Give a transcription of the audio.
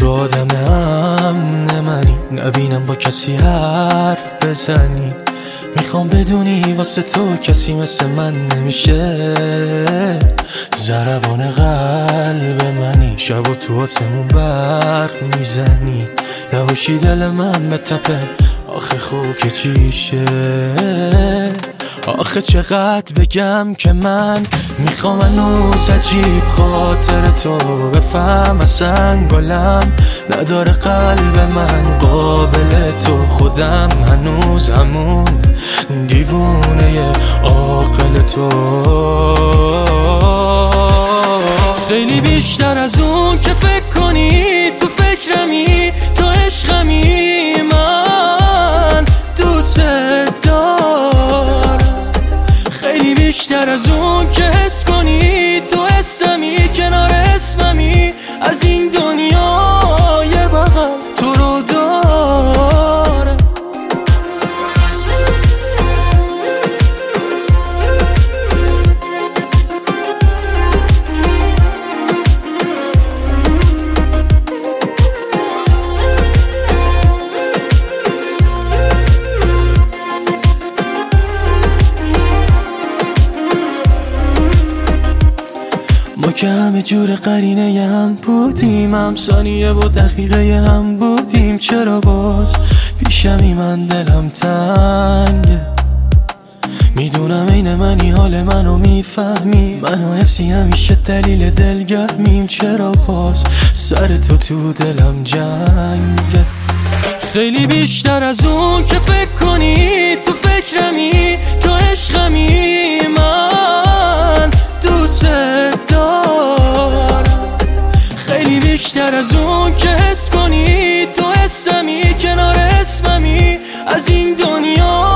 تو آدم امن منی، نبینم با کسی حرف بزنی. میخوام بدونی واسه تو کسی مثل من نمیشه. ضربان قلب منی، شب و تو آسمون برق میزنی. نباشی دل من به تپه، آخه خوب که چیشه. آخه چقدر بگم که من میخوام هنوز عجیب خاطر تو بفهم. اصلا گلم نداره قلب من قابل تو. خودم هنوز همون دیوونه عاقل تو. خیلی بیشتر از اون که فکر کنی، تو فکرمی، تو عشقمی. من دوست دارم خیلی بیشتر از اون که حس کنی، تو حسمی، کنار اسممی. از این دنیا یه بغل تو رو دارم. ما که همه جور قرینه هم بودیم، هم ثانیه و دقیقه هم بودیم. چرا باز پیشمی من دلم تنگه؟ میدونم این منی، حال منو میفهمی. منو حفظی همیشه دلیل دلگرمیم. چرا باز سر تو دلم جنگه؟ خیلی بیشتر از اون که فکر کنی، تو فکرمی، تو عشقمی. من دوست دارم خیلی بیشتر از اون که حس کنی، تو حسمی، کنار اسممی. از این دنیا